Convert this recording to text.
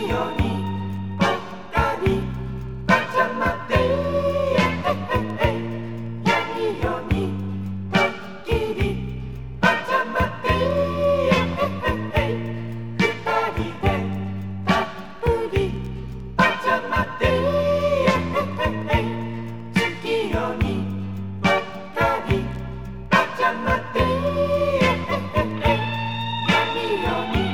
夜にぽっかりパジャマで闇夜にぽっきりパジャマで二人でたっぷりパジャマで月夜にぽっかりパジャマで闇夜に